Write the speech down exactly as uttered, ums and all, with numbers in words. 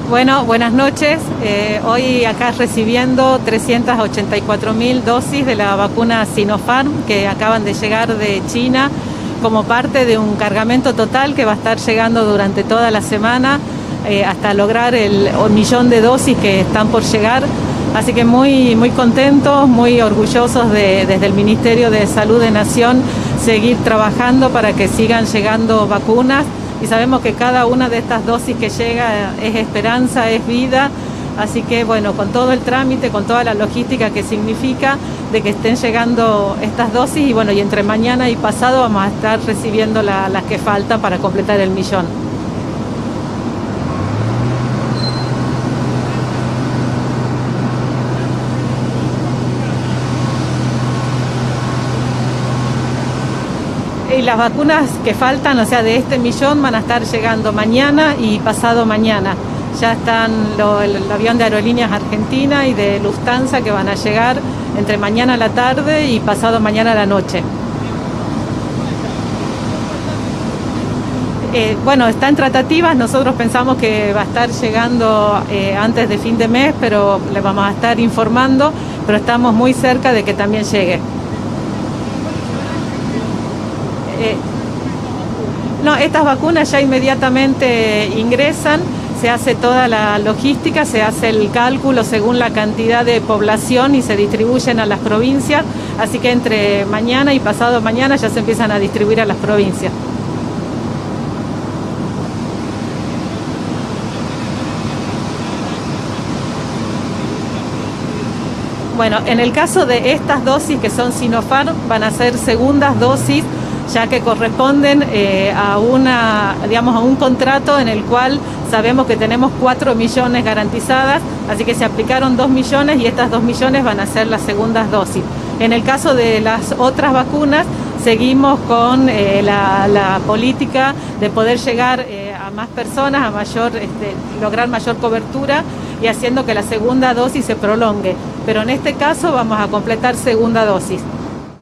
Bueno, buenas noches. Eh, hoy acá recibiendo trescientas ochenta y cuatro mil dosis de la vacuna Sinopharm que acaban de llegar de China como parte de un cargamento total que va a estar llegando durante toda la semana eh, hasta lograr el millón de dosis que están por llegar. Así que muy, muy contentos, muy orgullosos de, desde el Ministerio de Salud de Nación, seguir trabajando para que sigan llegando vacunas. Y sabemos que cada una de estas dosis que llega es esperanza, es vida, así que bueno, con todo el trámite, con toda la logística que significa de que estén llegando estas dosis y bueno, y entre mañana y pasado vamos a estar recibiendo la, las que faltan para completar el millón. Y las vacunas que faltan, o sea, de este millón van a estar llegando mañana y pasado mañana. Ya están lo, el, el avión de Aerolíneas Argentina y de Lufthansa que van a llegar entre mañana a la tarde y pasado mañana a la noche. Eh, bueno, está en tratativas, nosotros pensamos que va a estar llegando eh, antes de fin de mes, pero le vamos a estar informando, pero estamos muy cerca de que también llegue. Eh, no, estas vacunas ya inmediatamente ingresan, se hace toda la logística, se hace el cálculo según la cantidad de población y se distribuyen a las provincias, así que entre mañana y pasado mañana ya se empiezan a distribuir a las provincias. Bueno, en el caso de estas dosis que son Sinopharm, van a ser segundas dosis, ya que corresponden eh, a una, digamos, a un contrato en el cual sabemos que tenemos cuatro millones garantizadas, así que se aplicaron dos millones y estas dos millones van a ser las segundas dosis. En el caso de las otras vacunas, seguimos con eh, la, la política de poder llegar eh, a más personas, a mayor, este, lograr mayor cobertura y haciendo que la segunda dosis se prolongue. Pero en este caso vamos a completar segunda dosis.